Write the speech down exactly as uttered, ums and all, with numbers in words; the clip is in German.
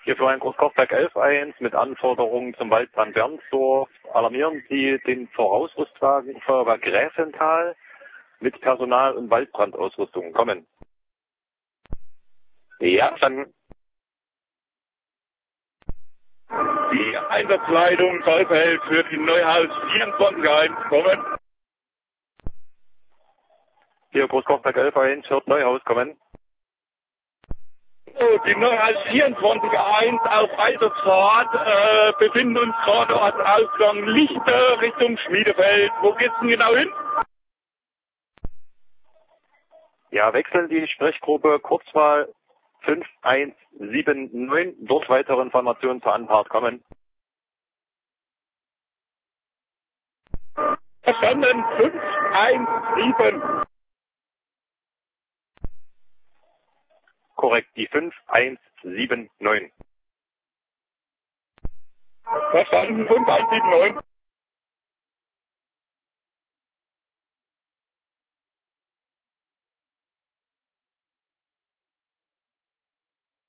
Hier für ein Großkochberg elf eins mit Anforderungen zum Waldbrand Bernsdorf. Alarmieren Sie den Vorausrüstwagen Feuerwehr Gräfenthal mit Personal- und Waldbrandausrüstung. Kommen. Ja, dann. Die Einsatzleitung Zollfeld für die Neuhaus vierundzwanzig eins. Kommen. Hier Großkochberg elf eins, hört Neuhaus. Kommen. So, die Neuhaus vierundzwanzig eins auf Eiserfahrt, äh, befinden uns gerade am Ausgang Lichte Richtung Schmiedefeld. Wo geht's denn genau hin? Ja, wechseln die Sprechgruppe Kurzwahl fünf eins sieben neun. Dort weitere Informationen zur Anfahrt. Kommen. Verstanden, fünf eins sieben. Korrekt, die fünf eins sieben neun. Verstanden, fünf eins sieben neun.